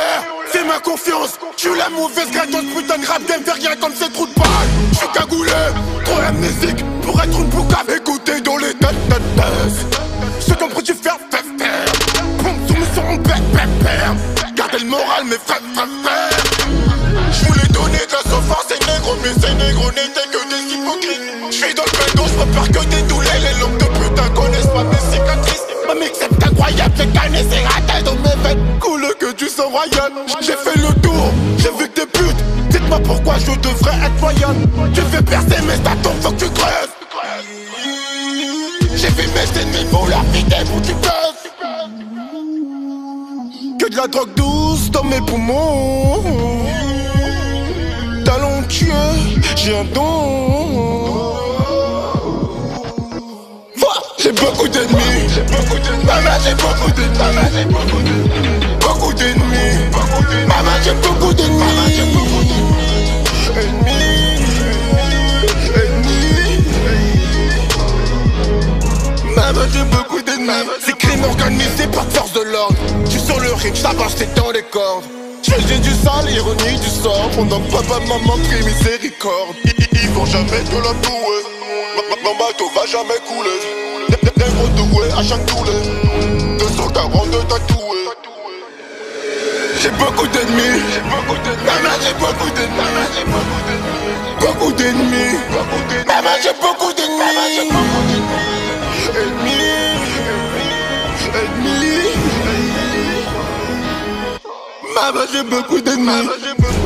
l'air, fais-moi confiance. J'suis la mauvaise gratos, putain de rap game, fais rien comme ces trous de balle. J'suis cagoulé, trop amnésique pour être une boucave. Écoutez dans les têtes. Ceux qui ont pris du fer, pompe sur mes sons, gardez le moral, mes frères. J'voulais donner de la souffrance, c'est négro, mais ces négros n'étaient que des hypocrites. J'suis dans le bendo, j'prépare que des doulets. Les langues de putain connaissent pas mes cicatrices. Ma mix c'est incroyable, j'ai calmé ses ratés dans mes veines. Coule que du sang royal. J'ai fait le tour, j'ai vu que des putes. Dites-moi pourquoi je devrais être loyal. Tu fais percer mes statons, faut que tu creuses. J'ai vu mes ennemis pour leur vie des bouts qui peuvent. Que de la drogue douce dans mes poumons. Talentueux, j'ai un don. J'ai beaucoup d'ennemis, maman j'ai beaucoup d'ennemis. Beaucoup d'ennemis, maman j'ai beaucoup d'ennemis. Maman j'ai beaucoup d'ennemis. C'est crime organisé par force de l'ordre. J'suis sur le ring, j'avance t'es dans les cordes. J'ai du sale, ironie du sort. Pendant que papa, maman prie miséricorde. Ils vont jamais te la douer. Mon bateau va jamais couler. Négro doué à chaque tourée. 242 tatoués. J'ai beaucoup d'ennemis. Maman j'ai beaucoup d'ennemis. Beaucoup d'ennemis. Maman j'ai beaucoup d'ennemis. Ennemis. Maman j'ai beaucoup d'ennemis.